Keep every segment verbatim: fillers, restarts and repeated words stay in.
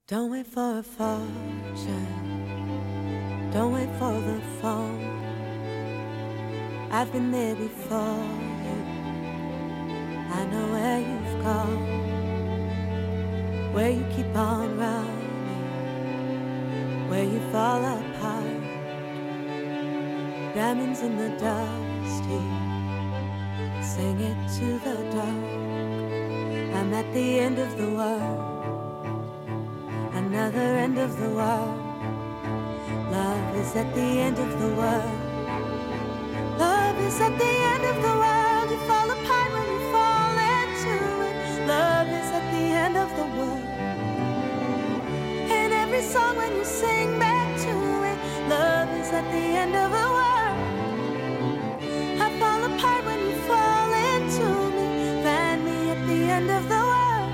Don't wait for a fortune, don't wait for the phone. I've been there before you, I know where you've gone, where you keep on running, where you fall apart. Diamonds in the dusty, sing it to the dark. I'm at the end of the world, another end of the world. Love is at the end of the world. Love is at the end of the world. You fall apart when you fall into it. Love is at the end of the world. And every song when you sing back to it, love is at the end of the world. I fall apart when you fall into me. Find me at the end of the world.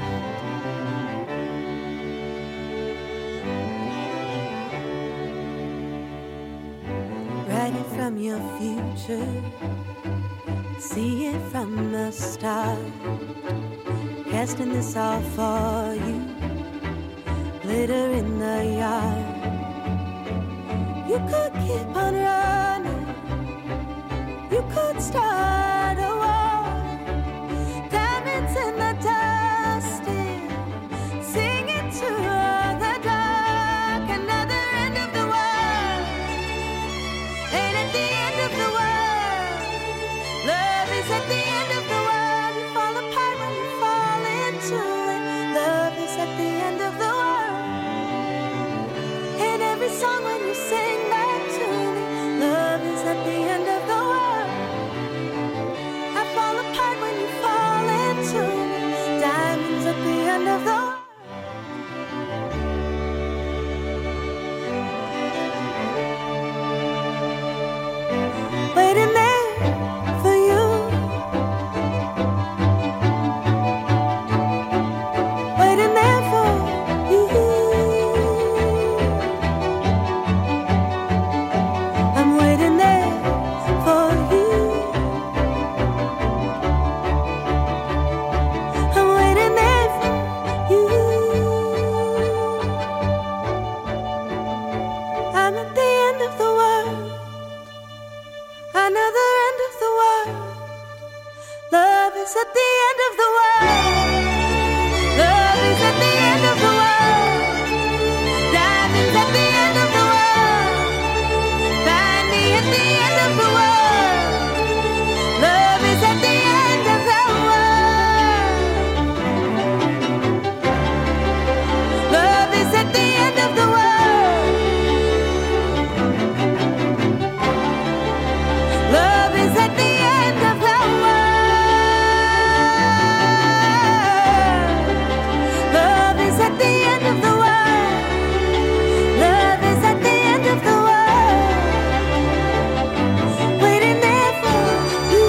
From your future, see it from the start. Casting this all for you, glitter in the yard. You could keep on running, you could start a war. Diamonds in the dusty, sing it to the dark. Another end of the world. And at the end of the world, love is at the end of the world. You fall apart when you fall into it. Love is at the end of the world. And every song when you sing back to me, love is at the end of the world. I fall apart when you fall into me. Diamonds at the end of the world. Waiting there for you, waiting there for you. I'm waiting there for you. I'm waiting there for you. I'm at the end of the world. Another end of the world. Love is at the end of the world. Love is at the end of the world. Diamonds at the end of the world. Find me at the end of the world. Love is at the end of the world. Love is at the end of the world. Love is at the end of the world. Love is at the end of the world. Love is at the end of the world. Waiting there for you.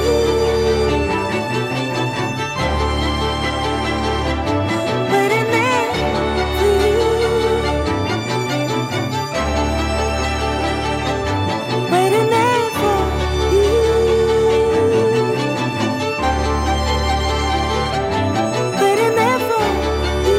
Waiting there for you. Waiting there for you. Waiting there for you.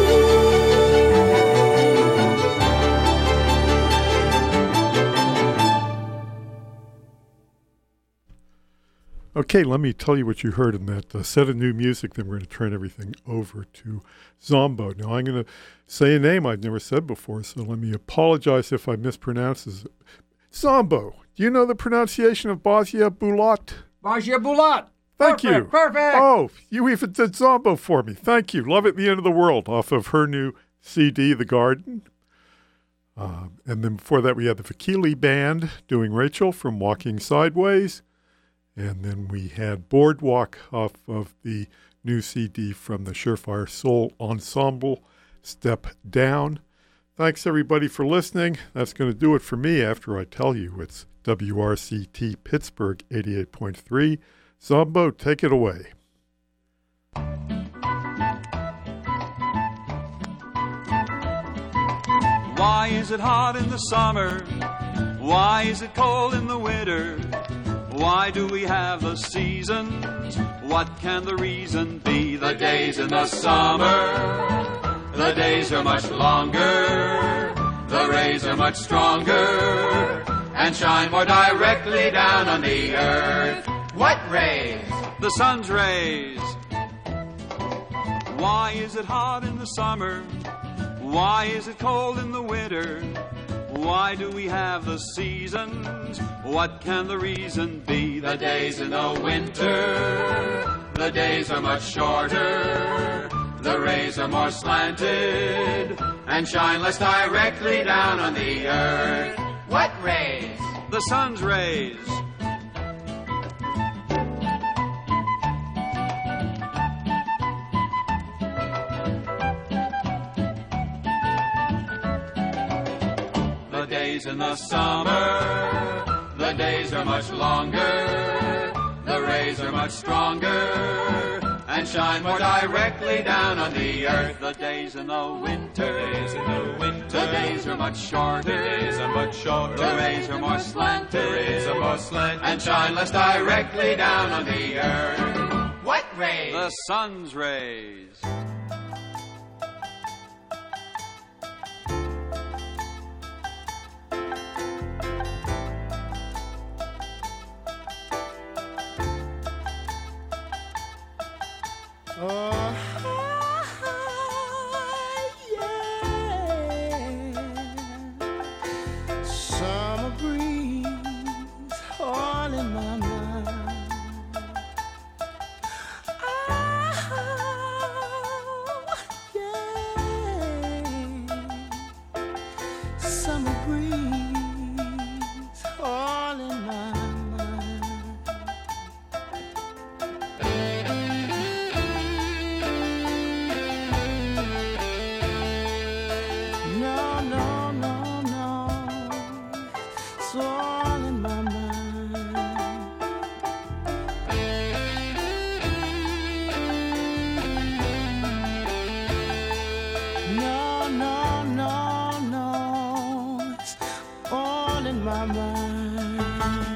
Okay, let me tell you what you heard in that uh, set of new music. Then we're going to turn everything over to Zombo. Now, I'm going to say a name I've never said before, so let me apologize if I mispronounce it. Zombo, do you know the pronunciation of Basia Bulat? Basia Bulat. Thank Perfect, you. Perfect. Oh, you even did Zombo for me. Thank you. Love It at the End of the World off of her new C D, The Garden. Uh, and then before that, we had the Vakili Band doing Rachel from Walking Sideways. And then we had Boardwalk off of the new C D from the Surefire Soul Ensemble, Step Down. Thanks, everybody, for listening. That's going to do it for me after I tell you it's W R C T Pittsburgh eighty-eight point three. Zombo, take it away. Why is it hot in the summer? Why is it cold in the winter? Why do we have the seasons? What can the reason be? The days in the summer The days are much longer, the rays are much stronger, and shine more directly down on the earth. What rays? The sun's rays. Why is it hot in the summer? Why is it cold in the winter? Why do we have the seasons? What can the reason be? The days in the winter, the days are much shorter, the rays are more slanted, and shine less directly down on the earth. What rays? The sun's rays. The days in the summer, the days are much longer, the rays are much stronger, and shine more directly down on the earth. The days in the winter, The days in the winter, the days are much shorter, the days are much shorter, the rays are more slanted, the rays are more slanted, and shine less directly down on the earth. What rays? The sun's rays. Oh, yeah. Summer breeze all in my mind. Oh, yeah. Summer breeze all in my mind. No, no, no, no, it's all in my mind. No, no, no, no, it's all in my mind.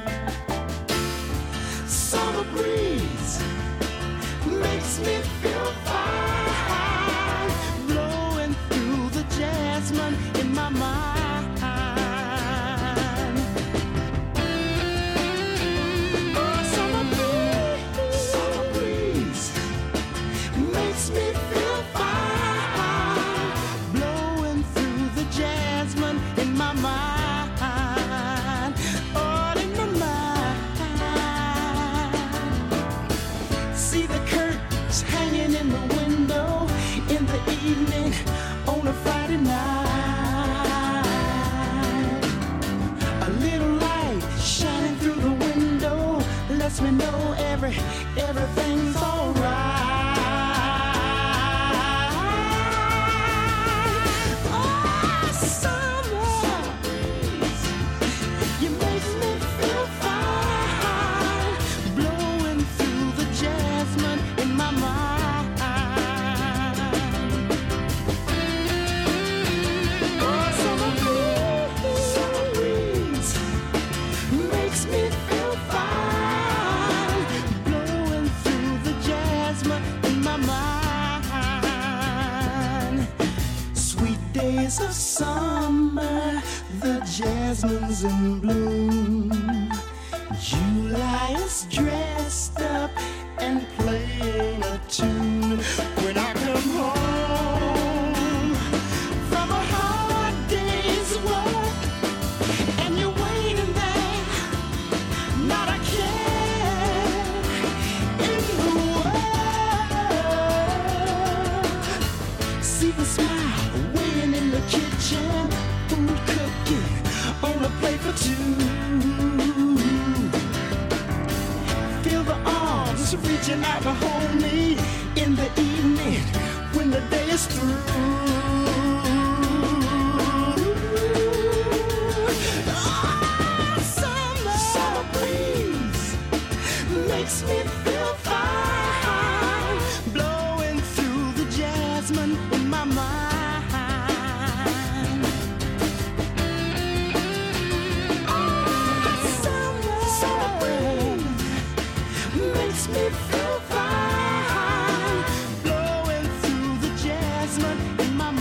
Summer breeze makes me feel fine, blowing through the jasmine in my mind. Oh, summer breeze, summer breeze makes me feel fine, blowing through the jasmine in my mind, all in my mind. See the curtains hanging in the window in the evening on a Friday night. A little light shining through the window lets me know every everything's alright. Oh, summer, you make me feel fine, blowing through the jasmine in my mind. Oh, summer breeze, summer breeze makes me feel fine, blowing through the jasmine in my mind. Sweet days of summer, the jasmine's in bloom. July is dressed up and playing a tune. When I come home from a hard day's work and you're waiting there, not a care in the world. See the smile waiting in the kitchen, food cooking on a plate for two. Feel the arms reaching out to hold me in the evening when the day is through. Oh, summer, summer breeze makes me feel fine, blowing through the jasmine in my mind. Oh, summer, summer breeze makes me feel fine, blowing through the jasmine in my mind.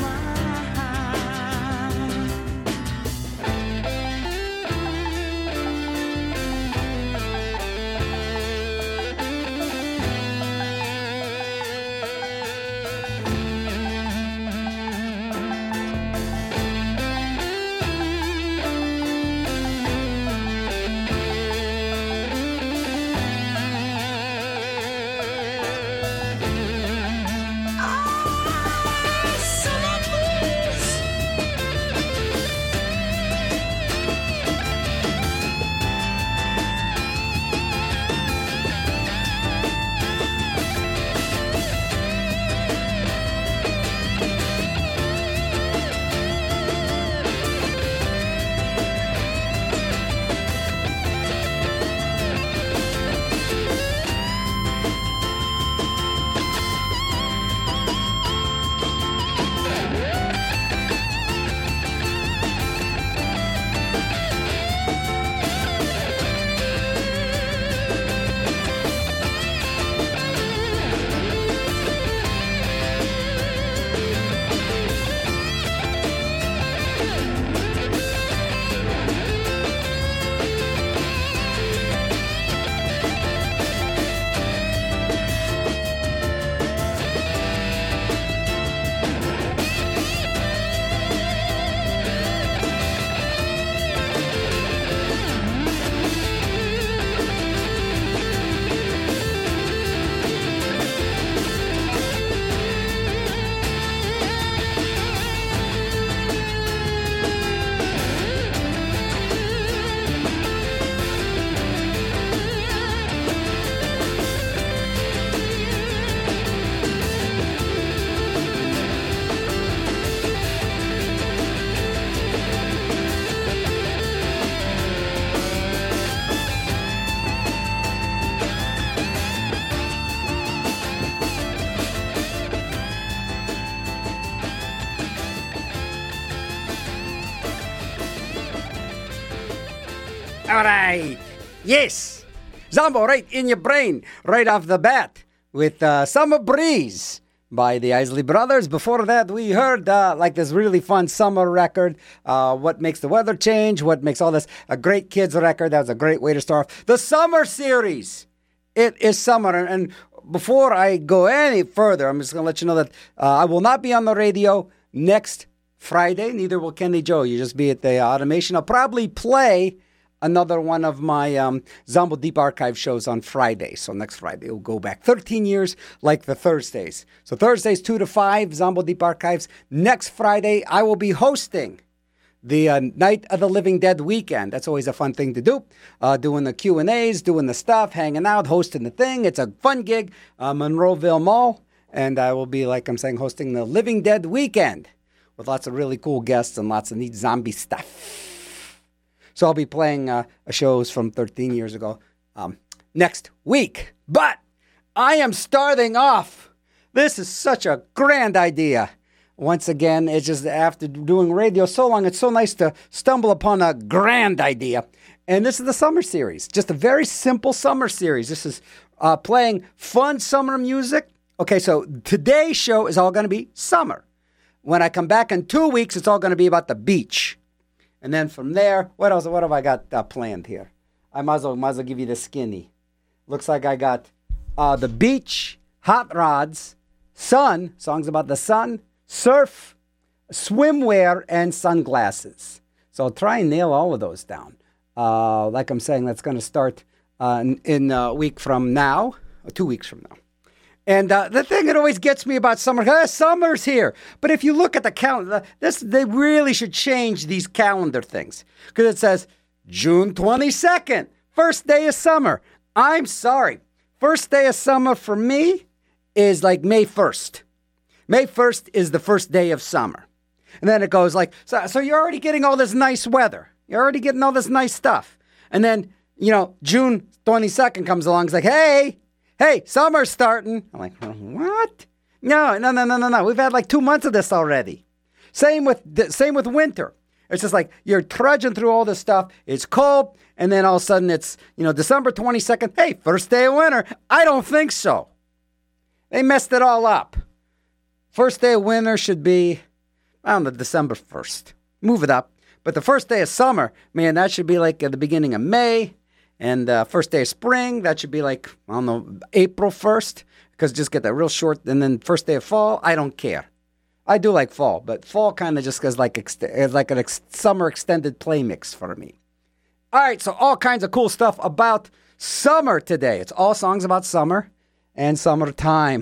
All right. Yes. Zombo right in your brain, right off the bat, with uh, Summer Breeze by the Isley Brothers. Before that, we heard uh, like this really fun summer record, uh, What Makes the Weather Change, What Makes All This, a great kids record. That was a great way to start off the summer series. It is summer, and, and before I go any further, I'm just going to let you know that uh, I will not be on the radio next Friday. Neither will Kenny Joe. You just be at the automation. I'll probably play another one of my um, Zombo Deep Archive shows on Friday. So next Friday, we'll go back thirteen years like the Thursdays. So Thursdays, two to five, Zombo Deep Archives. Next Friday, I will be hosting the uh, Night of the Living Dead weekend. That's always a fun thing to do. Uh, doing the Q and A's, doing the stuff, hanging out, hosting the thing. It's a fun gig, uh, Monroeville Mall. And I will be, like I'm saying, hosting the Living Dead weekend with lots of really cool guests and lots of neat zombie stuff. So I'll be playing uh, shows from thirteen years ago um, next week. But I am starting off. This is such a grand idea. Once again, it's just after doing radio so long, it's so nice to stumble upon a grand idea. And this is the summer series. Just a very simple summer series. This is uh, playing fun summer music. Okay, so today's show is all going to be summer. When I come back in two weeks, it's all going to be about the beach. And then from there, what else? What have I got uh, planned here? I might as, well, might as well give you the skinny. Looks like I got uh, the beach, hot rods, sun, songs about the sun, surf, swimwear, and sunglasses. So I'll try and nail all of those down. Uh, like I'm saying, that's going to start uh, in, in a week from now, or two weeks from now. And uh, the thing that always gets me about summer, uh, summer's here. But if you look at the calendar, this they really should change these calendar things. Because it says June twenty-second, first day of summer. I'm sorry. First day of summer for me is like May first. May first is the first day of summer. And then it goes like, so, so you're already getting all this nice weather. You're already getting all this nice stuff. And then, you know, June twenty-second comes along. It's like, hey, hey, summer's starting. I'm like, what? No, no, no, no, no, no. We've had like two months of this already. Same with same with winter. It's just like you're trudging through all this stuff. It's cold, and then all of a sudden it's, you know, December twenty-second. Hey, first day of winter. I don't think so. They messed it all up. First day of winter should be, I don't know, December first. Move it up. But the first day of summer, man, that should be like at the beginning of May. And uh, first day of spring, that should be like, I don't know, April first, because just get that real short. And then first day of fall, I don't care. I do like fall, but fall kind of just goes like, ex- like a ex- summer extended play mix for me. All right, so all kinds of cool stuff about summer today. It's all songs about summer and summertime.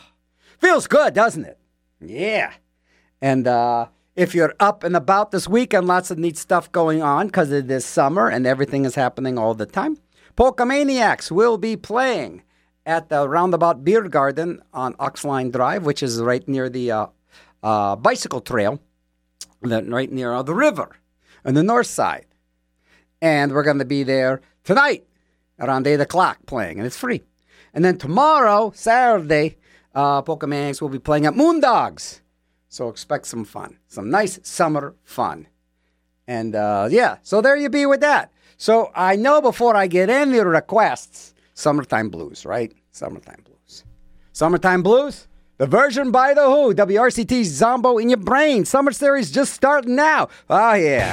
Feels good, doesn't it? Yeah. And uh, if you're up and about this weekend, lots of neat stuff going on because it is summer and everything is happening all the time. Polka Maniacs will be playing at the Roundabout Beer Garden on Oxline Drive, which is right near the uh, uh, bicycle trail, right near uh, the river on the north side. And we're going to be there tonight around eight o'clock playing, and it's free. And then tomorrow, Saturday, uh, Polka Maniacs will be playing at Moondogs. So expect some fun, some nice summer fun. And uh, yeah, so there you be with that. So I know before I get any requests, Summertime Blues, right? Summertime Blues. Summertime Blues, the version by The Who, W R C T's Zombo in Your Brain. Summer series just starting now. Oh, yeah.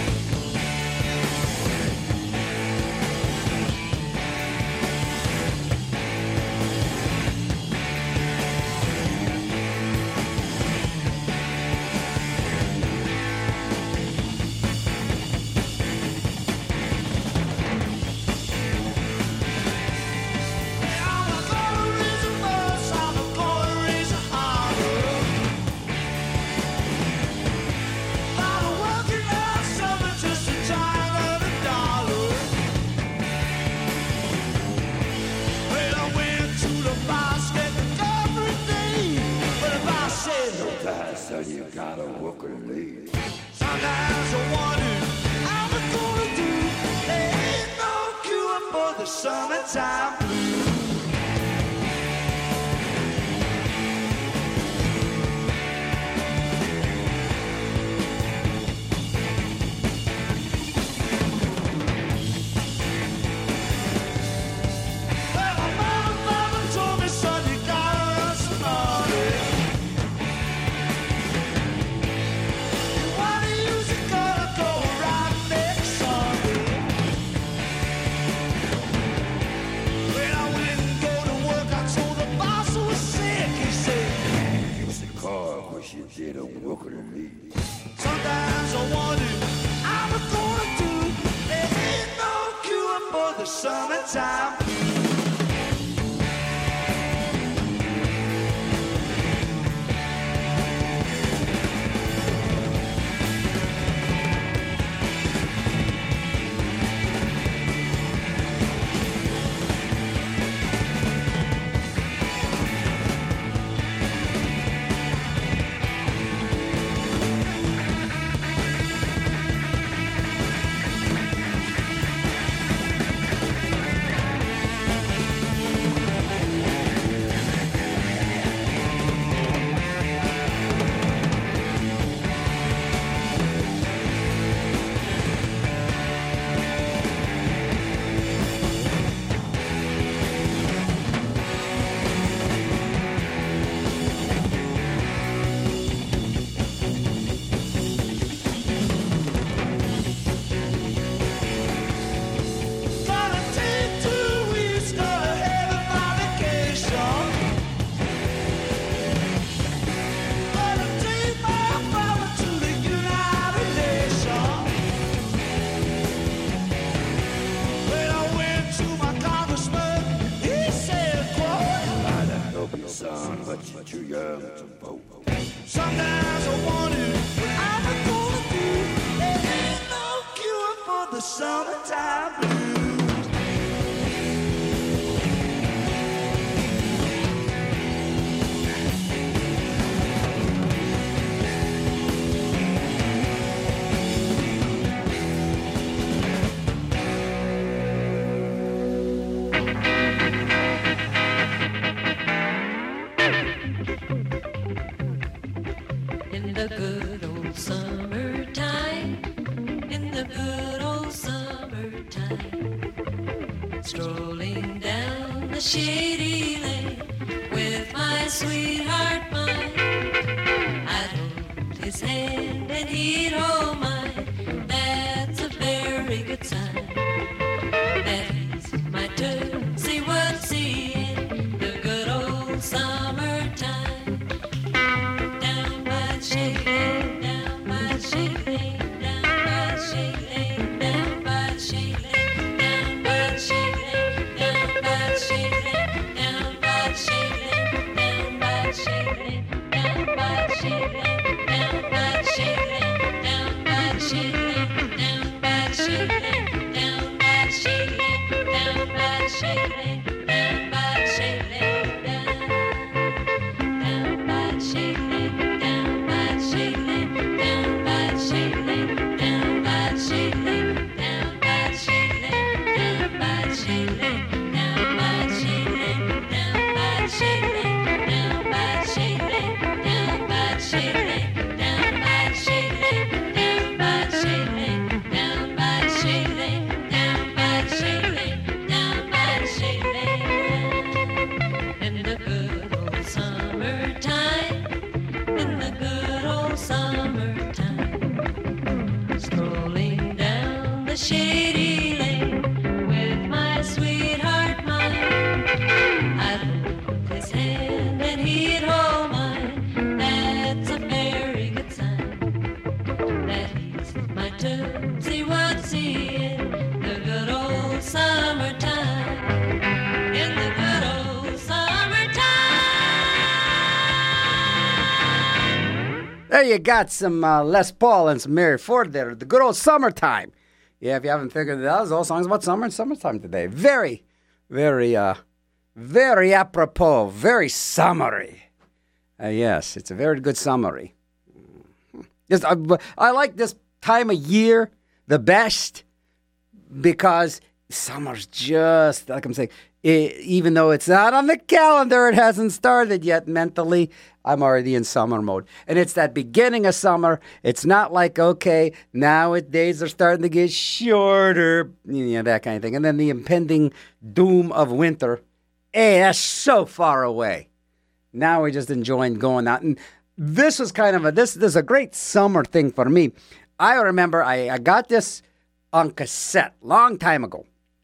the shady lane with my sweetheart mine. I'd hold his hand and he'd hold mine. That's a very good sign. That he's my turn. See what's he in the good old summertime. Down by the shady lane, down by the shady lane, down by the shady lane, down by the shady lane, down by the shady lane, down by the shady lane, down by the shady lane, down by the shady lane, down by the shady lane, down by the shady lane, down by the shady lane, down by the shady lane, down by the shady lane, down by the shady lane, down by the shady lane, down, down by the shady lane, down by the shady lane, down by the shady lane, down by the shady lane, down by the shady lane, down by the shady lane, down by the shady lane, down by the shady lane, down by the shady lane, down by the shady lane, down by the shady lane, down by the shady lane, down by the shady lane, down by the shady lane, down by the shady lane. In the good old summertime, in the good old summertime, strolling down the shady lane with my sweetheart mine. I'd hold his hand and he'd hold mine. That's a very good sign. That he's my turn. See what's he in the good old summertime. In the good old summertime. There you got some uh, Les Paul and some Mary Ford there. The good old summertime. Yeah, if you haven't figured it out, it's all songs about summer and summertime today. Very, very, uh, very apropos, very summary. Uh, yes, it's a very good summary. Just, I, I like this time of year the best because summer's just, like I'm saying, it, even though it's not on the calendar, it hasn't started yet mentally, I'm already in summer mode. And it's that beginning of summer. It's not like, okay, nowadays are starting to get shorter, you know, that kind of thing. And then the impending doom of winter, hey, that's so far away. Now we're just enjoying going out. And this was kind of a, this, this is a great summer thing for me. I remember I, I got this on cassette long time ago.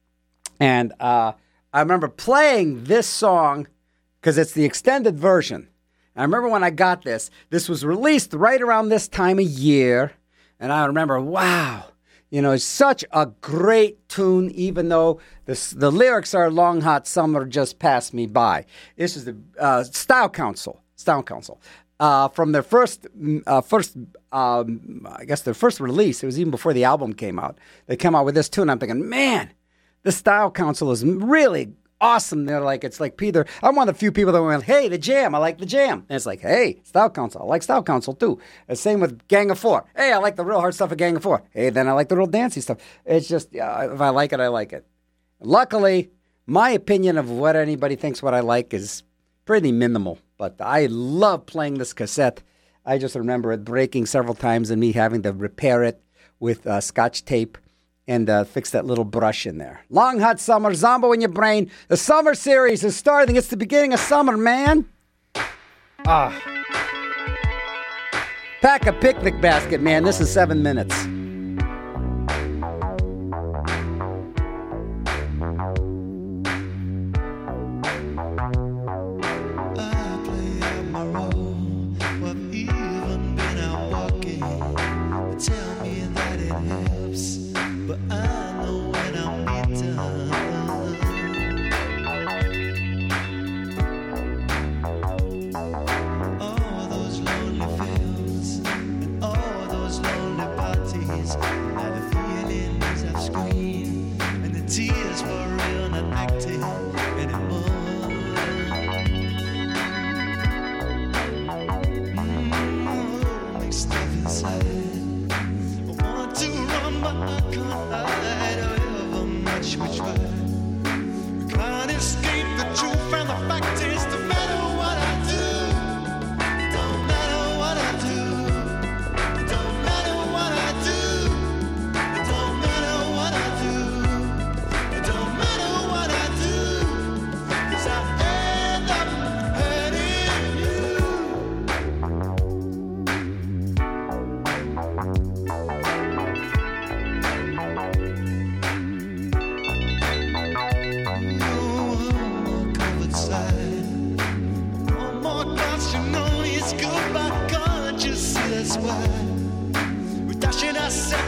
And uh, I remember playing this song because it's the extended version. I remember when I got this, this was released right around this time of year. And I remember, wow, you know, it's such a great tune, even though this, the lyrics are Long Hot Summer Just Passed Me By. This is the uh, Style Council, Style Council. Uh, from their first, uh, first, um, I guess their first release, it was even before the album came out. They came out with this tune. I'm thinking, man, the Style Council is really awesome. They're like, it's like Peter. I'm one of the few people that went, hey, the Jam, I like the Jam. And it's like, hey, Style Council, I like Style Council too. The same with Gang of Four. Hey, I like the real hard stuff of Gang of Four. Hey, then I like the real dancey stuff. It's just, uh, if I like it, I like it. Luckily, my opinion of what anybody thinks what I like is pretty minimal. But I love playing this cassette. I just remember it breaking several times and me having to repair it with uh, Scotch tape and uh, fix that little brush in there. Long Hot Summer, Zombo in your brain. The summer series is starting. It's the beginning of summer, man. Ah. Pack a picnic basket, man. This is seven minutes.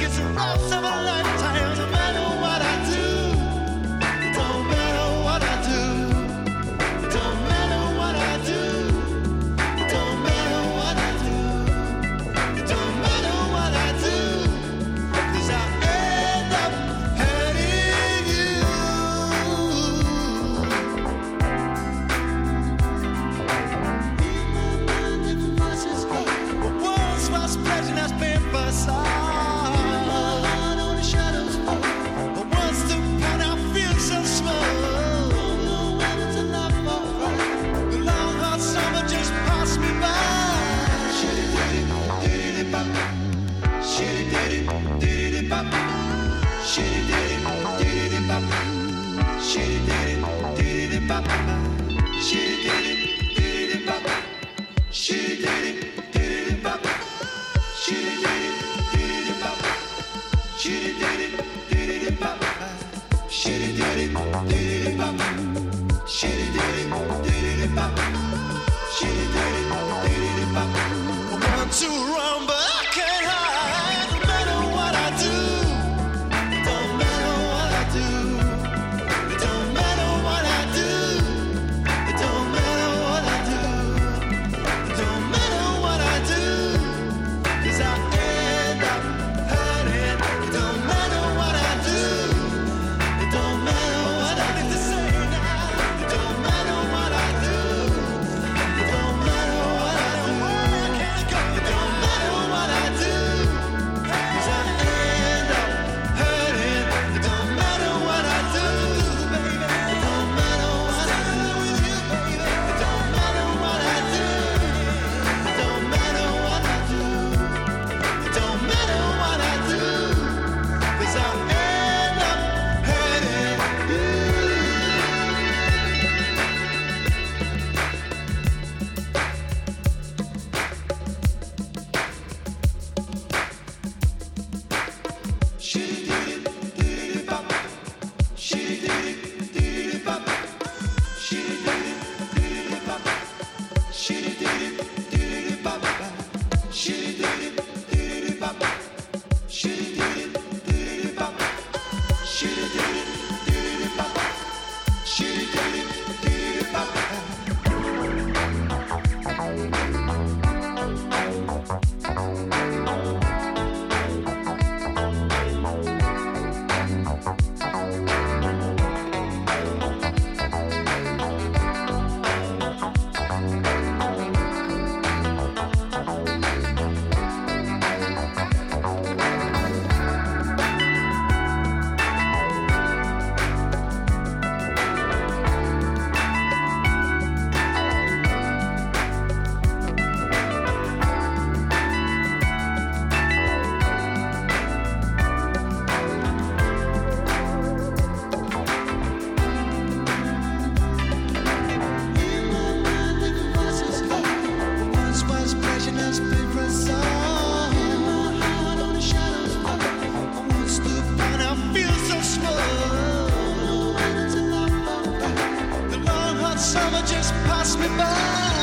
It's a loss of a lifetime, no matter what I do. It don't matter what I do. It don't matter what I do. It don't matter what I do. It don't matter what I do. 'Cause I end up hurting you. Once was pleasure has been for some. On the shadows fall. But once the point I feel so small. Don't know whether to laugh or cry. The long hot summer just passed me by. Shitty-ditty-ditty-bop. Shitty-ditty-ditty-bop. Shitty-ditty-ditty-bop. Shitty-ditty-ditty-bop. Shitty-ditty-ditty-bop. Shitty-ditty-ditty-bop. Shitty-ditty-ditty-bop. Shitty-ditty-ditty-bop. Shitty-ditty-ditty-bop. Shitty-ditty-ditty-bop. Shitty-ditty-ditty-bop. I want to run, but I can't hide. No matter what I do, it don't matter what I do. It don't matter what I do. It don't matter what I do. It don't matter what I do. 'Cause I end up hurting. It don't matter what I do. It don't matter what I do. It don't matter what I do. It don't matter what I do. It don't matter what I do. 'Cause I end up hurting. It don't matter what I do, baby. It don't matter what I do with you, baby. It don't matter what I do. It don't matter what I do. It don't matter what I do. 'Cause I end up hurting you. Shitty-ditty-ditty-bop. Shitty-ditty-ditty-bop. Shitty-ditty-ditty-bop. Shitty-ditty-ditty-bop. Shitty-ditty-ditty-bop. Shitty-ditty-ditty-bop. Shitty-ditty-ditty-bop. Shitty-ditty-ditty-bop. Once was pleasure has been for some. In my heart on the shadows fall. Once the point I feel so small. No whether to laugh or cry. The long hot summer just passed me by.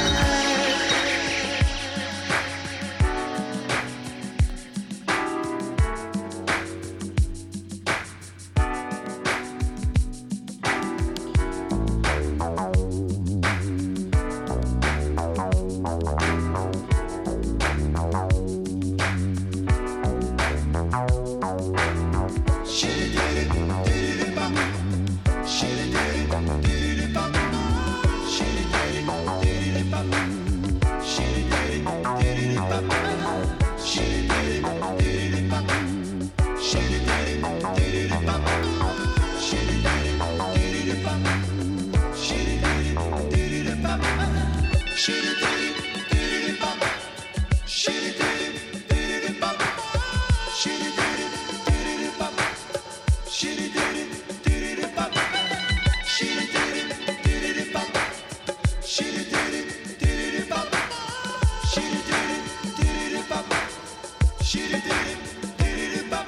Shitty-ditty-ditty-bop. Shitty-ditty-ditty-bop. Shitty-ditty-ditty-bop. Shitty-ditty-ditty-bop. Shitty-ditty-ditty-bop. Shitty-ditty-ditty-bop. Shitty-ditty-ditty-bop. Shitty-ditty-ditty-bop. Shitty-ditty-ditty-bop. Shitty-ditty-ditty-bop. Shitty-ditty-ditty-bop. Shitty-ditty-ditty-bop. Shitty-ditty-ditty-bop. Shitty-ditty-ditty-bop. Shitty-ditty-ditty-bop. Shitty-ditty-ditty-bop.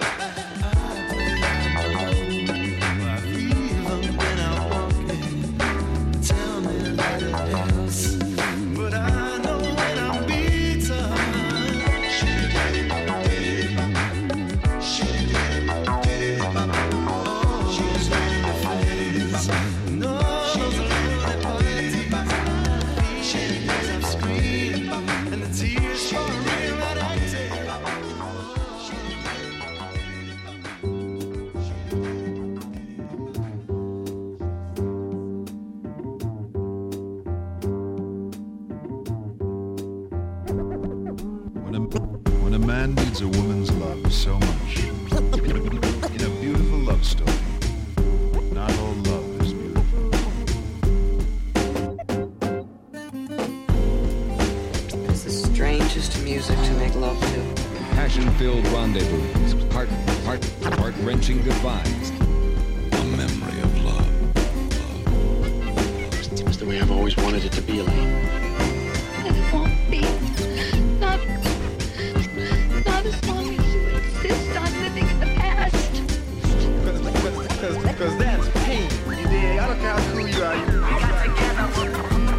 Even when I'm walking, tell me what else. But I man needs a woman's love so much. In a beautiful love story, not all love is beautiful. It's the strangest music to make love to. Passion-filled rendezvous, heart, heart, heart-wrenching goodbyes. A memory of love. It's the way I've always wanted it to be, Elaine. And it won't be. Not, not as long as you insist on living in the past. Because that's pain. You dig? I don't care how cool you are. You got together.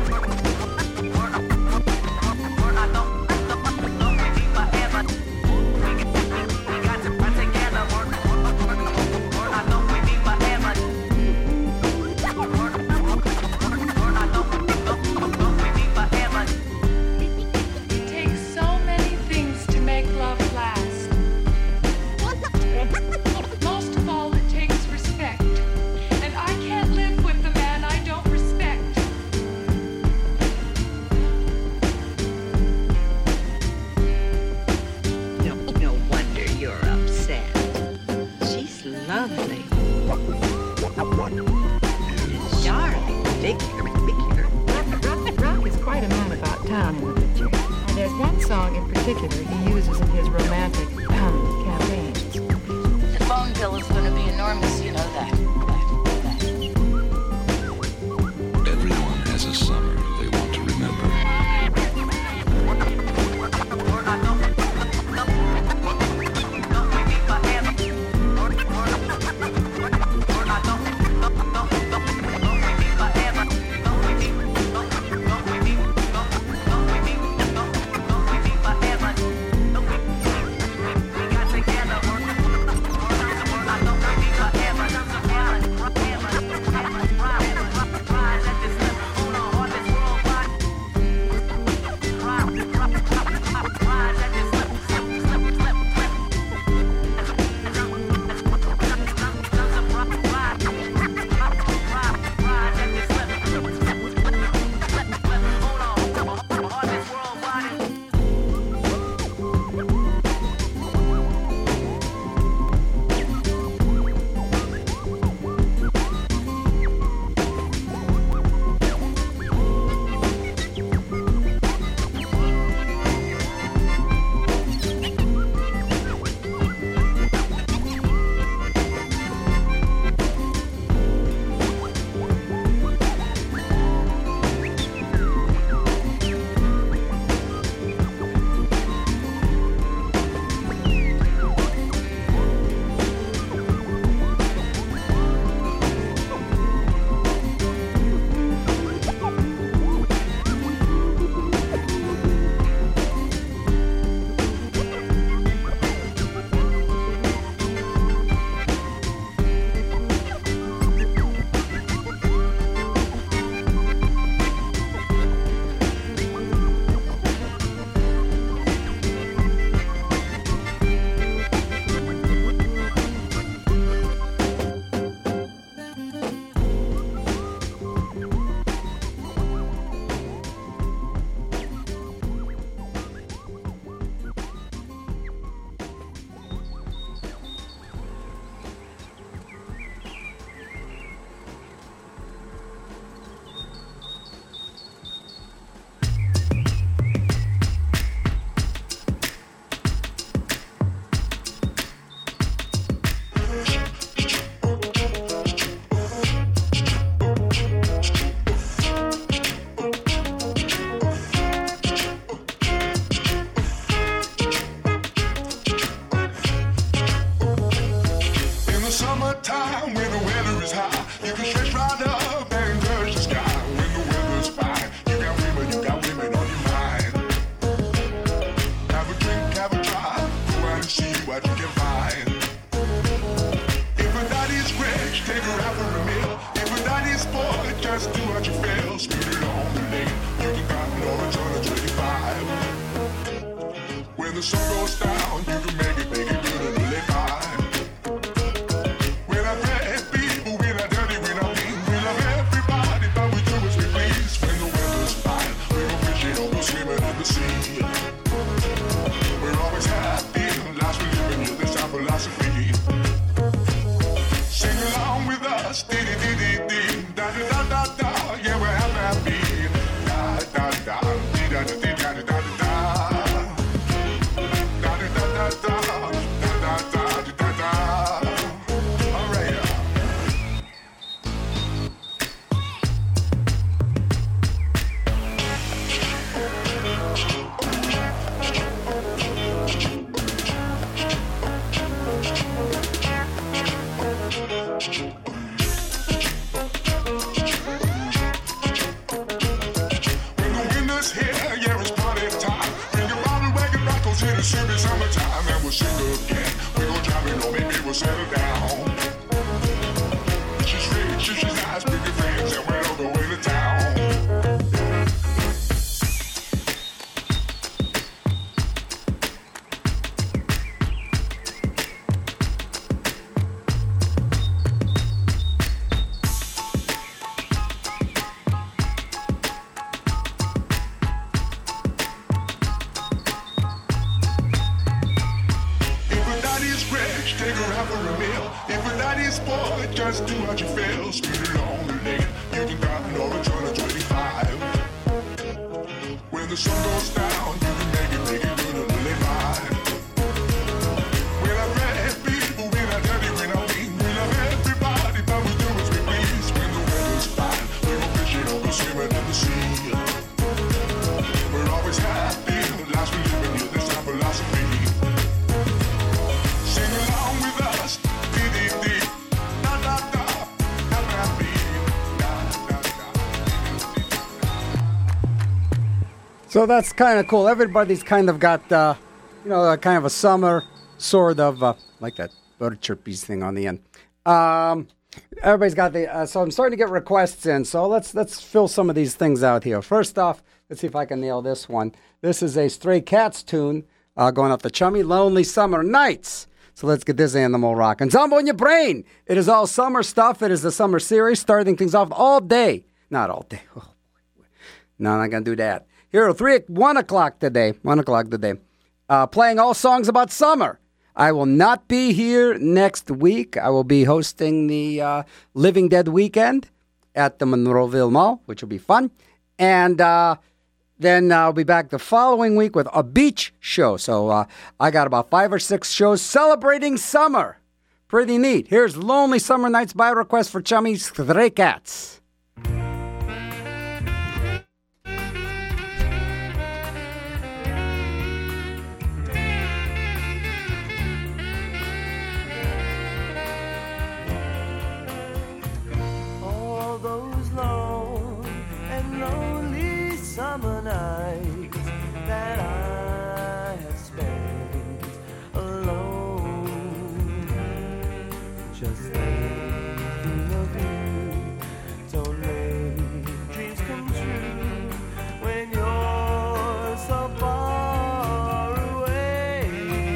When the sun goes down, you can make it, make it good and live high. We're not bad people, we're not dirty, we're not mean. We love everybody, but we do as we please. When the weather's fine, we go fishing or go swimming in the sea. We're always happy. feet. Sing along with us, dee dee dee dee dee, da da da da da. Yeah, we're happy. Da da da, dee da da dee da da da da. Da da da da da, da da da da da. All right. Summer, summertime, and we'll sing again. We gon' drive it home, maybe we'll settle down. She's rich, she's nice, bring your friends, and we're all going to town. Take her out for a meal. If a night is bored, just do what you feel. Speed along the lane. You can drive over turn twenty-five. When the sun goes down, you can make it, make it, do the live by. We're not red people, we're not dirty, we're not mean. We love everybody, but we do as we please. When the weather's fine, we go fishing or go swimming in the sea. We're always happy, last we live in you, this our philosophy. So that's kind of cool. Everybody's kind of got, uh, you know, uh, kind of a summer sort of, uh, like that bird chirpies thing on the end. Um, everybody's got the, uh, so I'm starting to get requests in. So let's let's fill some of these things out here. First off, let's see if I can nail this one. This is a Stray Cats tune uh, going off the Chummy Lonely Summer Nights. So let's get this animal rocking. Zombo in your brain. It is all summer stuff. It is the summer series, starting things off all day. Not all day. Oh, no, I'm not going to do that. Here, three, one o'clock today, one o'clock today, uh, playing all songs about summer. I will not be here next week. I will be hosting the uh, Living Dead weekend at the Monroeville Mall, which will be fun. And uh, then I'll be back the following week with a beach show. So uh, I got about five or six shows celebrating summer. Pretty neat. Here's Lonely Summer Nights by request for Chummy Stray Cats. Summer nights that I have spent alone, just thinking of you, don't make dreams come true when you're so far away.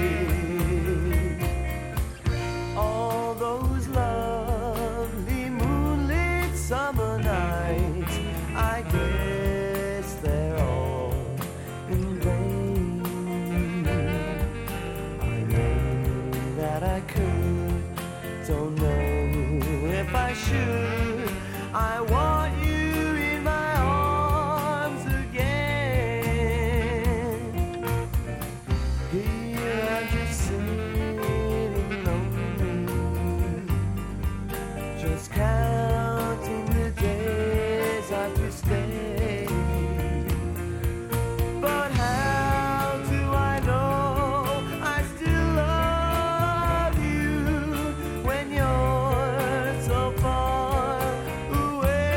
All those lovely moonlit summer nights, I guess they're all in vain. I know that I could, don't know if I should. I want you in my arms again. Here I'm just sitting lonely, just counting the days I could stay. But how do I know I still love you when you're so far away?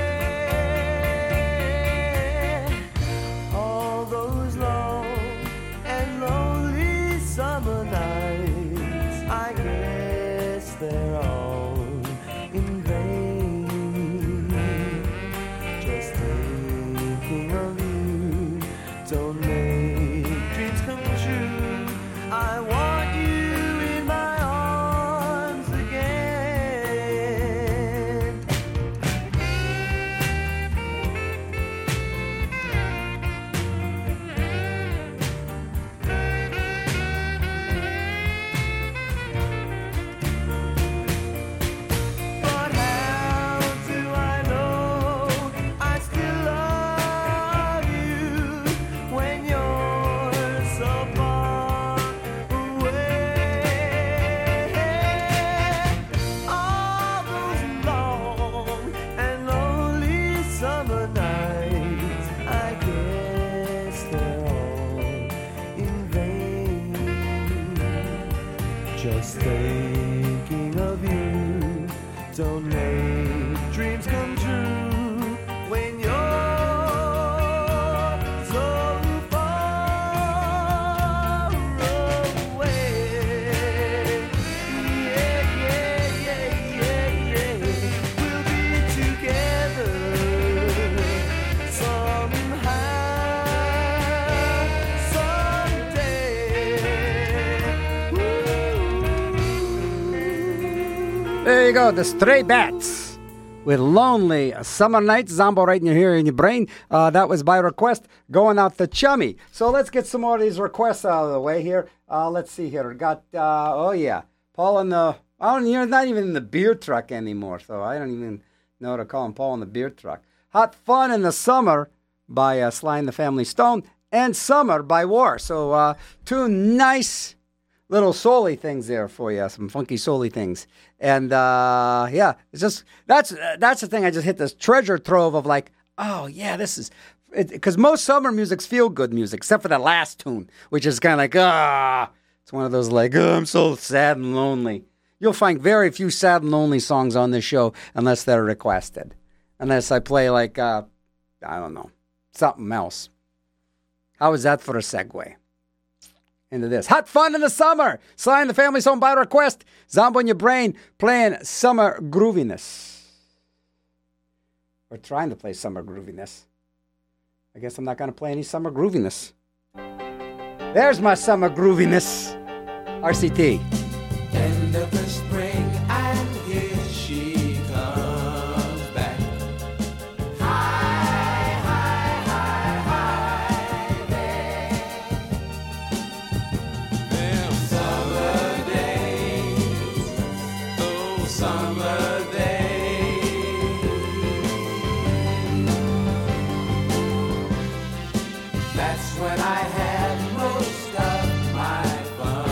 thinking of you. Don't make dreams come true when you're so far away. Yeah, yeah, yeah, yeah, yeah. We'll be together somehow, someday. There you go, the Stray Bats with Lonely Summer Nights. Zombo right in your ear, in your brain. Uh, that was by request going out to Chummy. So let's get some more of these requests out of the way here. Uh, let's see here. We got, uh, oh yeah, Paul in the, I don't, you're not even in the beer truck anymore, so I don't even know to call him Paul in the beer truck. Hot Fun in the Summer by uh, Sly and the Family Stone, and Summer by War. So uh, two nice little soul-y things there for you, some funky soul-y things. And uh, yeah, it's just, that's uh, that's the thing. I just hit this treasure trove of like, oh yeah, this is, because most summer music's feel-good music, except for that last tune, which is kind of like, ah, it's one of those like, oh, I'm so sad and lonely. You'll find very few sad and lonely songs on this show unless they're requested. Unless I play like, uh, I don't know, something else. How is that for a segue into this? Hot Fun in the Summer. Sly and the Family Stone by request. Zombo in your brain playing Summer Grooviness. Or trying to play Summer Grooviness. I guess I'm not going to play any Summer Grooviness. There's my Summer Grooviness. R C T. End of the spring, and here she comes back. High, high, high, high there. Them summer days, those summer days. That's when I had most of my fun.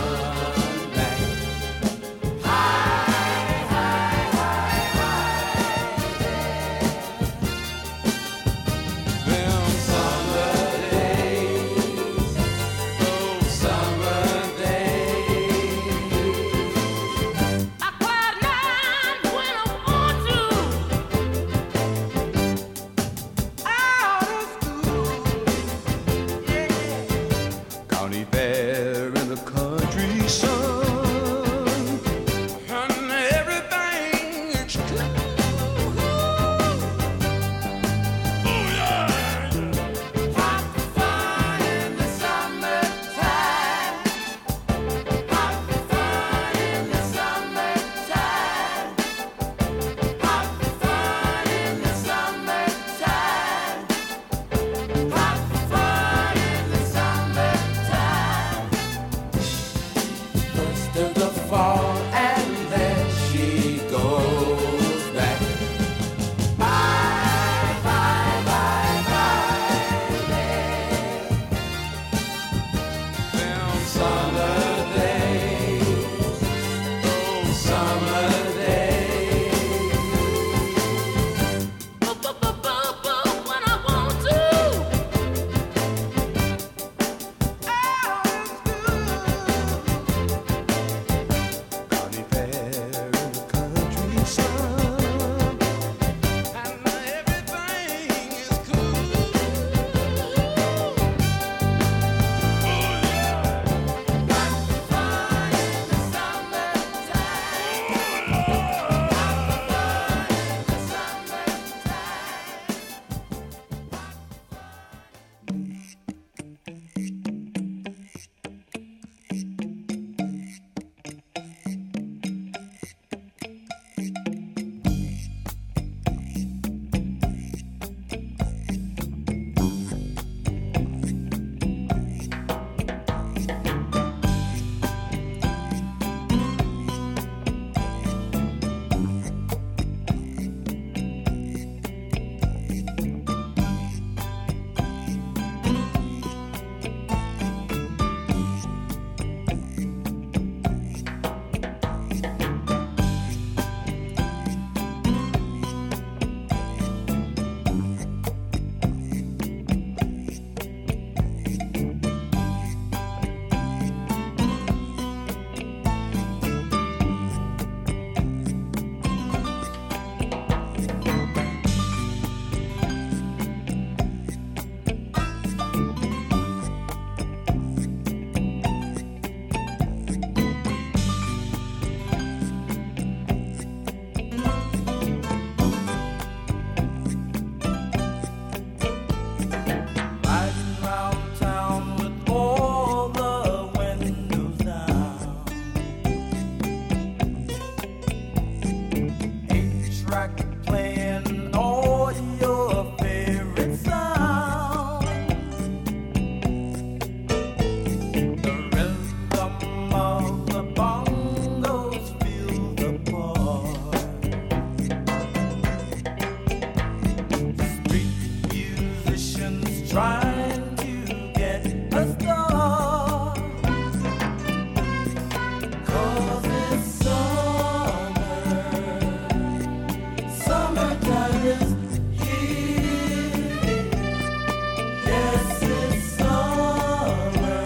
track playing all your favorite sounds. The rhythm of the bongos fills the bar. Street musicians trying to get a star. 'Cause it's summer. Summertime is here. Yes, it's summer.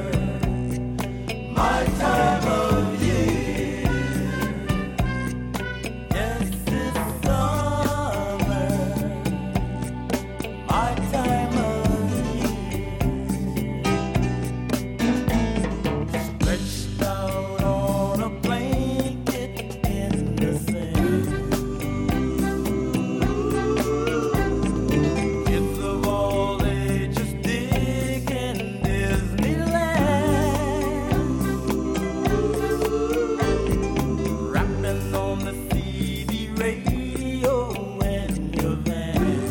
My time of year. Yes, it's summer. My time of year. Stretched out on a blanket in the sand. Kids of all ages digging Disneyland. Rapping on the C B radio in your van.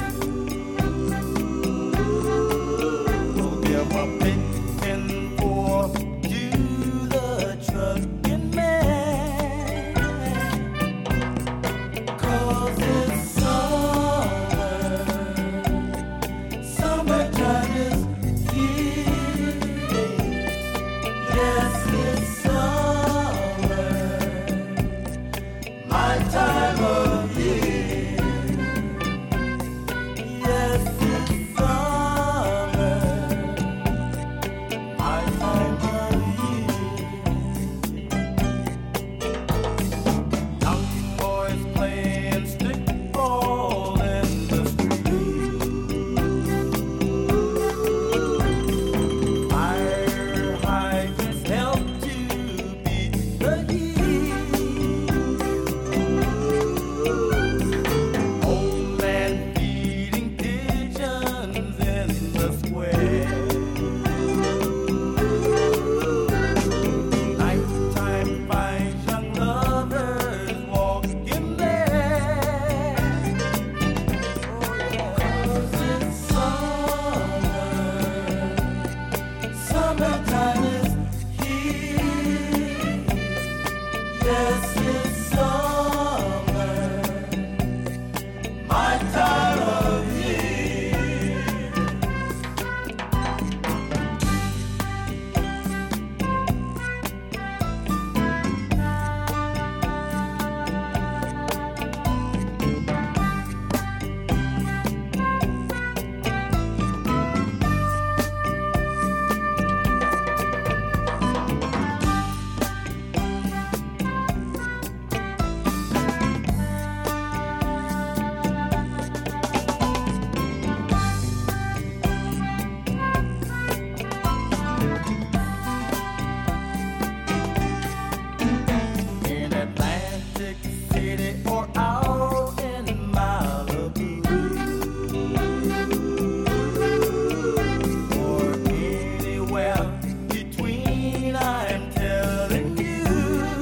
We'll give a big ten four to the trucking man. 'Cause it's summer. Summertime is here. Yes, it's summer. My time of year. Yes, it's summer. My time of year. Young boys playing stickball in the street. Fire hydrants help to beat the heat. Old man feeding pigeons in the square. Nighttime finds young lovers walking there. 'Cause it's summer. Summertime is here. Yes, it's summer. My time of year. In Atlantic City or out in Malibu, or anywhere between, I'm telling you.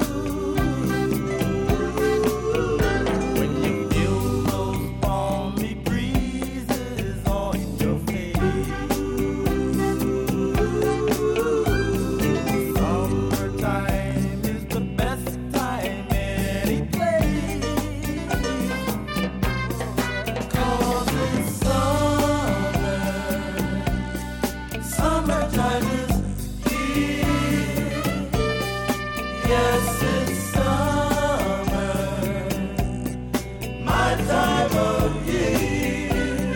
When you feel those balmy breezes on your face, summertime is the best time any place. 'Cause it's summer. Summertime is here. Yes, it's summer. My time of year.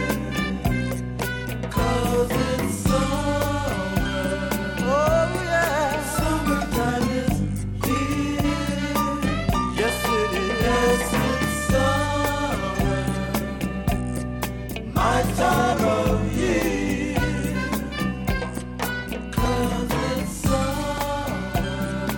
'Cause it's summer. Oh yeah. Summertime is here. Yes, it is. Yes, it's summer. My time of year. 'Cause it's summer.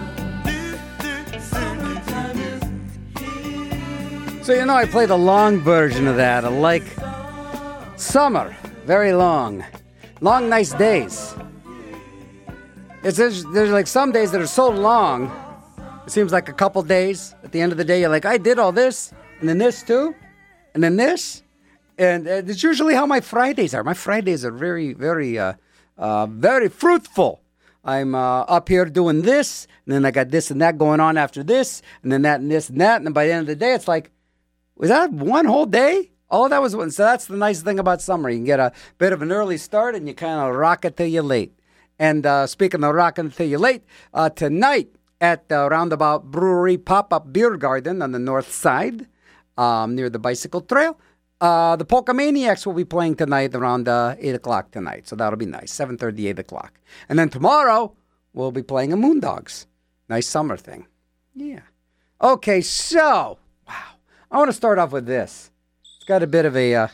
Summertime is here. So, you know, I play the long version of that. I like summer. Very long. Long, nice days. It's there's, there's like some days that are so long, it seems like a couple days. At the end of the day, you're like, I did all this. and then this too, and then this. And uh, it's usually how my Fridays are. My Fridays are very, very, uh, uh, very fruitful. I'm uh, up here doing this, and then I got this and that going on after this, and then that and this and that. And then by the end of the day, it's like, was that one whole day? All that was one. So that's the nice thing about summer. You can get a bit of an early start, and you kind of rock it till you're late. And uh, speaking of rocking till you're late, uh, tonight at the Roundabout Brewery Pop-Up Beer Garden on the north side, um, near the bicycle trail, Uh, the Polka Maniacs will be playing tonight around uh, eight o'clock tonight. So that'll be nice, seven thirty, eight o'clock. And then tomorrow, we'll be playing a Moondogs. Nice summer thing. Yeah. Okay, so, wow. I want to start off with this. It's got a bit of a uh,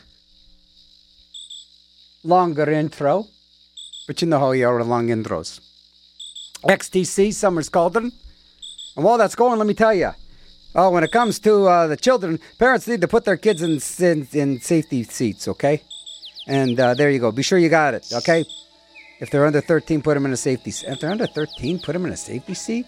longer intro, but you know how you are with long intros. X T C, Summer's Cauldron. And while that's going, let me tell you, oh, when it comes to uh, the children, parents need to put their kids in in, in safety seats, okay? And uh, there you go. Be sure you got it, okay? If they're under thirteen, put them in a safety seat. If they're under thirteen, put them in a safety seat?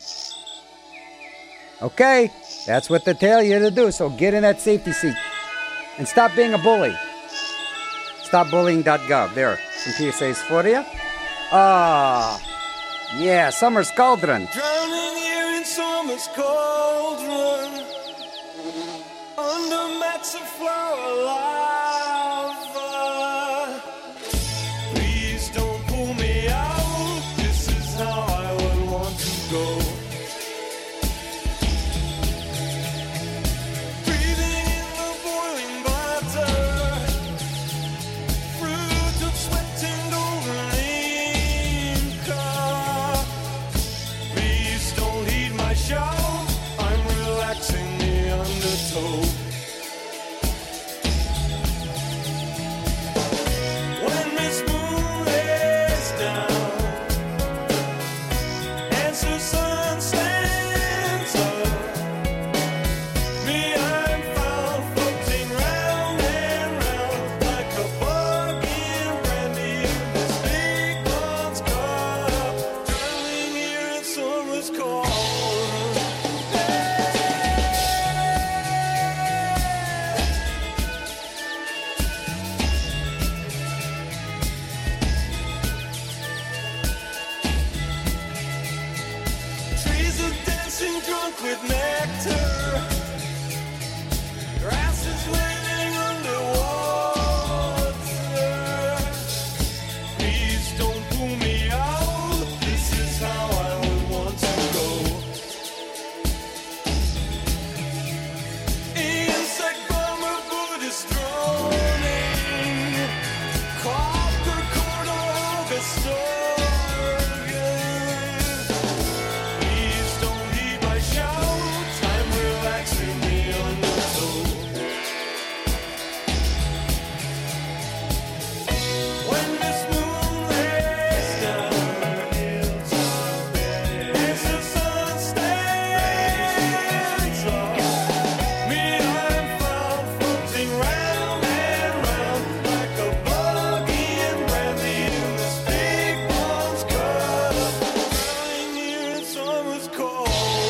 Okay, that's what they tell you to do, so get in that safety seat. And stop being a bully. stop bullying dot gov. There, some P S As for you. Ah, yeah, Summer's Cauldron. Drowning here in summer's cauldron, under mats of flower lava. Please don't pull me out. This is how I would want to go. Breathing in the boiling butter, fruit of sweating golden inca. Please don't heed my shout. I'm relaxing the undertow. When Miss Moon lays down and Susan stands up, me I'm found floating round and round like a bug in brandy in this big one's cup, drowning here in summer's cauldron. Trees are dancing drunk with nectar. Grass is waiting underwater. Please don't pull me out. This is how I would want to go. Insect bomber, Buddhist droning. Copper corner, Augustorian. Please don't heed my shout. I'm relaxing the undertow. When Miss Moon lays down as the sun stands up, me I'm found floating round and round like a bug in brandy in this big one's cup, drowning here in summer's cold.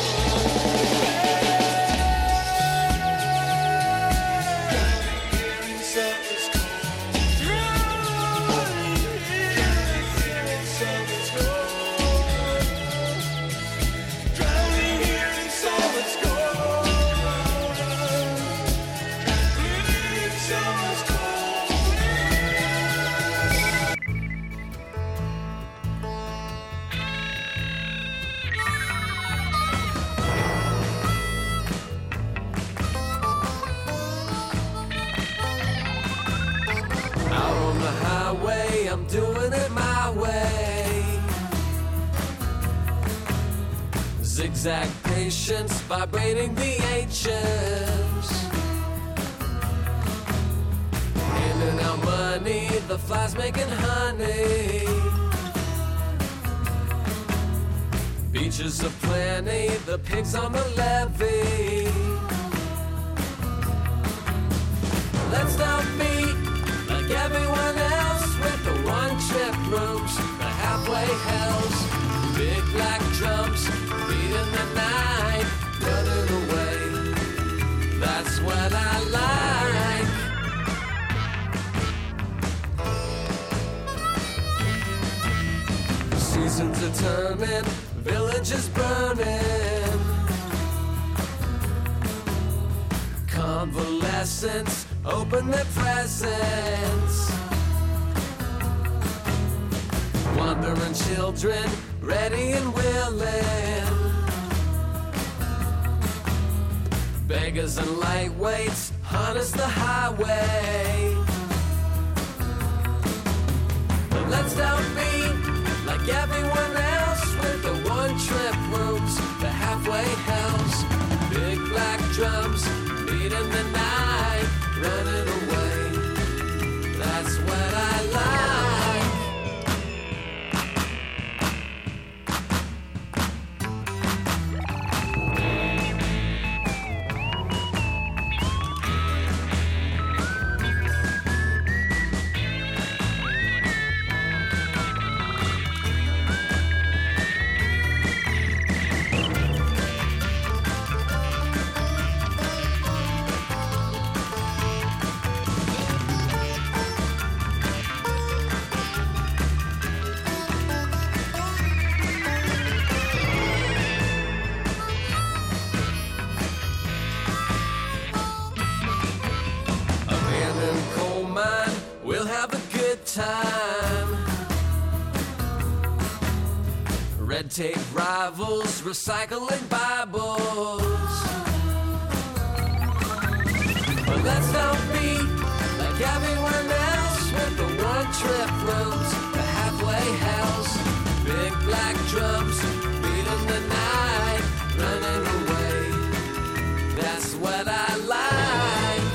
Drowning here in summer's cold. Drowning here in summer's cold. Drowning here in summer's cold. In summer's cold. Out on the highway, I'm doing it my way. Zigzag patience, vibrating the ancients. In and out money, the flies making honey. Beaches of plenty, the pigs on the levee. Let's not meet like everyone else with the one-trip rooms, the halfway hells, big black drums, beating the night, running away. That's what I burning, villages burning. Convalescents open their presents. Wandering children, ready and willing. Beggars and lightweights harness the highway. But let's downbeat like everyone else with the one-trip rooms, the halfway hells, big black drums beating the night, running away. That's what I like. Time. Red tape rivals recycling Bibles. But let's downbeat like everyone else with the one-trip rooms, the halfway hells, big black drums beating the night, running away. That's what I like.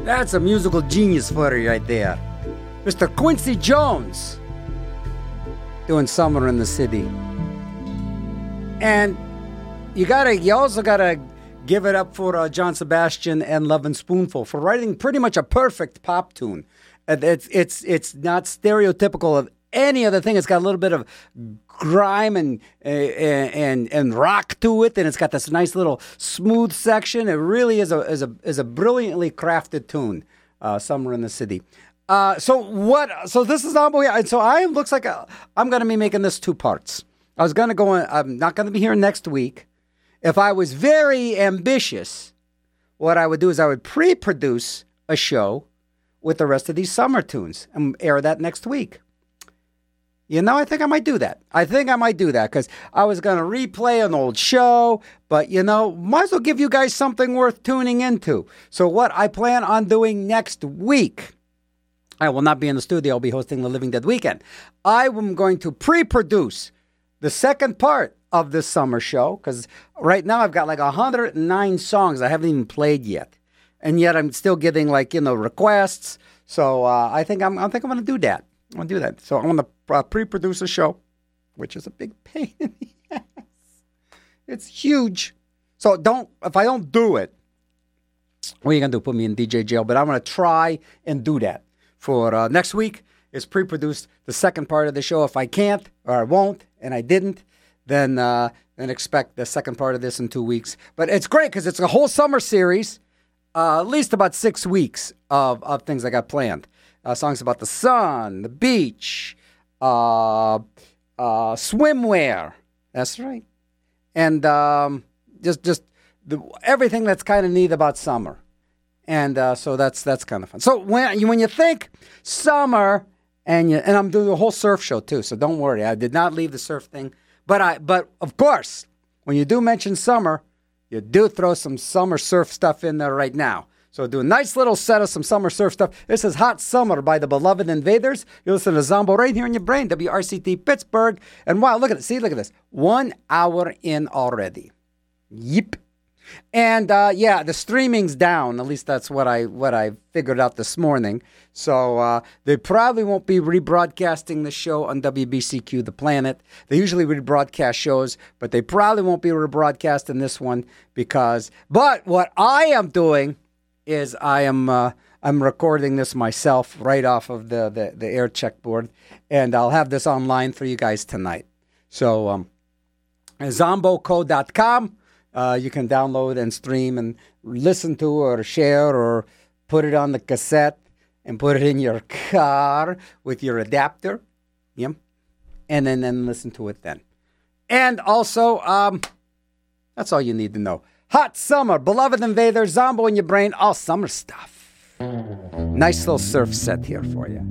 That's a musical genius for you right there. Mister Quincy Jones doing Summer in the City. And you gotta, you also gotta give it up for uh, John Sebastian and Lovin' Spoonful for writing pretty much a perfect pop tune. Uh, It's it's it's not stereotypical of any other thing. It's got a little bit of grime and uh, and and rock to it, and it's got this nice little smooth section. It really is a is a is a brilliantly crafted tune. Uh, Summer in the City. Uh, so what? So this is Zombo. Yeah, and so I looks like a, I'm going to be making this two parts. I was going to go. In, I'm not going to be here next week. If I was very ambitious, what I would do is I would pre-produce a show with the rest of these summer tunes and air that next week. You know, I think I might do that. I think I might do that because I was going to replay an old show, but, you know, might as well give you guys something worth tuning into. So what I plan on doing next week, I will not be in the studio. I'll be hosting the Living Dead Weekend. I am going to pre-produce the second part of this summer show because right now I've got like one hundred nine songs I haven't even played yet. And yet I'm still getting like, you know, requests. So uh, I think I'm I think I'm going to do that. I'm going to do that. So I'm going to uh, pre-produce a show, which is a big pain in the ass. It's huge. So don't, if I don't do it, what are you going to do? Put me in D J jail. But I'm going to try and do that. For uh, next week is pre-produced the second part of the show. If I can't or I won't and I didn't, then, uh, then expect the second part of this in two weeks. But it's great because it's a whole summer series, uh, at least about six weeks of, of things I got planned. Uh, songs about the sun, the beach, uh, uh, swimwear. That's right. And um, just just the, everything that's kind of neat about summer. And uh, so that's that's kind of fun. So when you when you think summer, and you, and I'm doing a whole surf show too, so don't worry. I did not leave the surf thing. But I but of course, when you do mention summer, you do throw some summer surf stuff in there right now. So do a nice little set of some summer surf stuff. This is Hot Summer by the Beloved Invaders. You listen to Zombo right here in your brain, W R C T Pittsburgh. And wow, look at it. See, look at this. One hour in already. Yep. And uh, yeah, the streaming's down. At least that's what I what I figured out this morning. So uh, they probably won't be rebroadcasting the show on W B C Q The Planet. They usually rebroadcast shows, but they probably won't be rebroadcasting this one because. But what I am doing is I am uh, I'm recording this myself right off of the, the, the air check board, and I'll have this online for you guys tonight. So um, zombo co dot com, uh, you can download and stream and listen to or share or put it on the cassette and put it in your car with your adapter, yeah, and then, then listen to it then. And also, um, that's all you need to know. Hot Summer, Beloved Invaders, Zombo in your brain, all summer stuff. Nice little surf set here for you.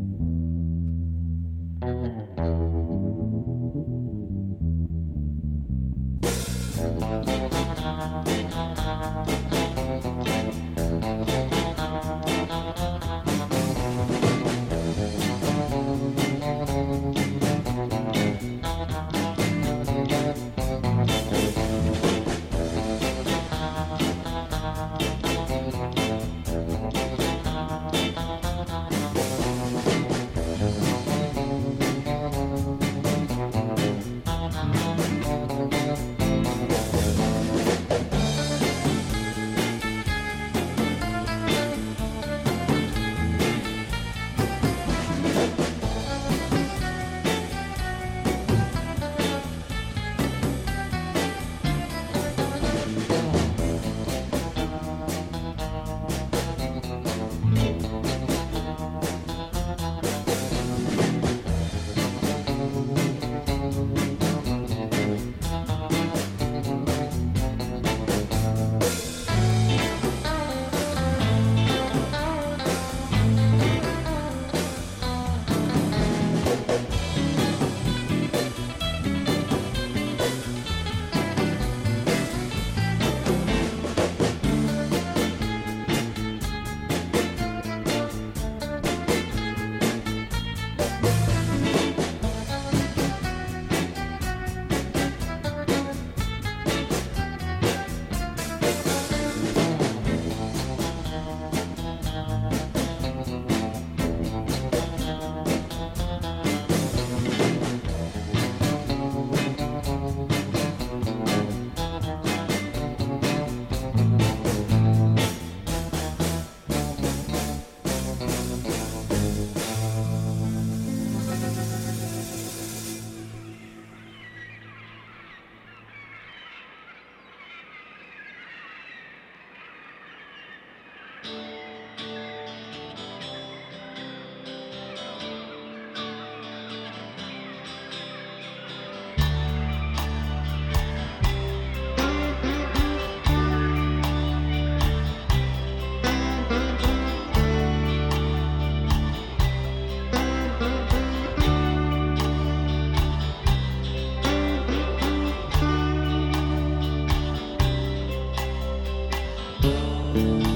Thank you.